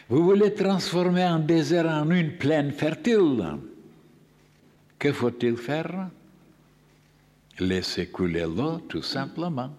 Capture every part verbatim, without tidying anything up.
Vous voulez transformer un désert en une plaine fertile. Que faut-il faire? Laisser couler l'eau, tout simplement.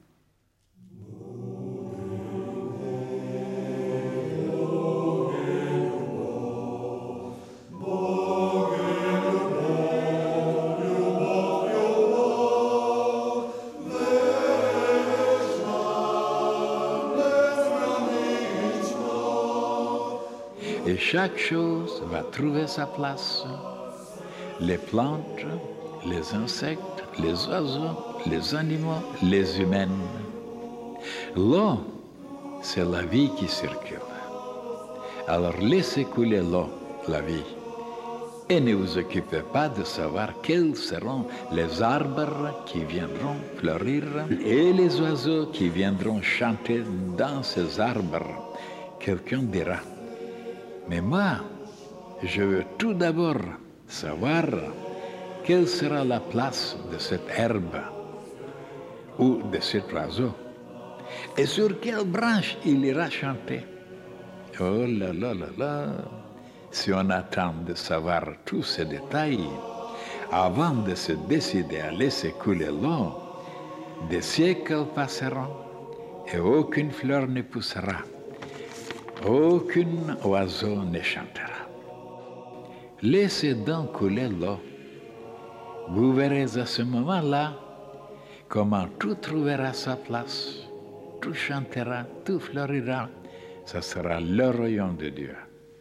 Et chaque chose va trouver sa place. Les plantes, les insectes, les oiseaux, les animaux, les humains. L'eau, c'est la vie qui circule. Alors laissez couler l'eau, la vie. Et ne vous occupez pas de savoir quels seront les arbres qui viendront fleurir et les oiseaux qui viendront chanter dans ces arbres. Quelqu'un dira, mais moi, je veux tout d'abord savoir quelle sera la place de cette herbe ou de cet oiseau et sur quelle branche il ira chanter. Oh là là là là, si on attend de savoir tous ces détails avant de se décider à laisser couler l'eau, des siècles passeront et aucune fleur ne poussera. Aucun oiseau ne chantera. Laissez donc couler l'eau. Vous verrez à ce moment-là comment tout trouvera sa place, tout chantera, tout fleurira. Ce sera le royaume de Dieu.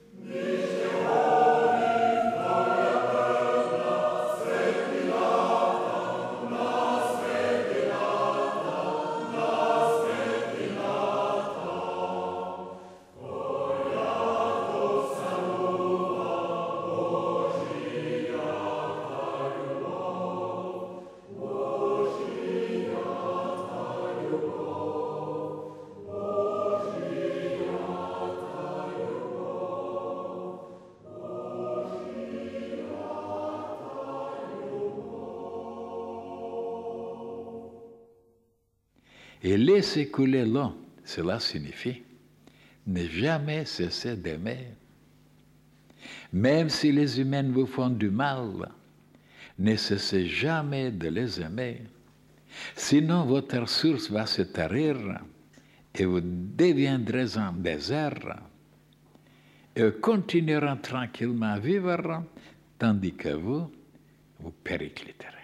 Et laisser couler l'eau, cela signifie ne jamais cesser d'aimer. Même si les humains vous font du mal, ne cessez jamais de les aimer. Sinon, votre source va se tarir et vous deviendrez un désert. Et eux continueront tranquillement à vivre, tandis que vous, vous péricliterez.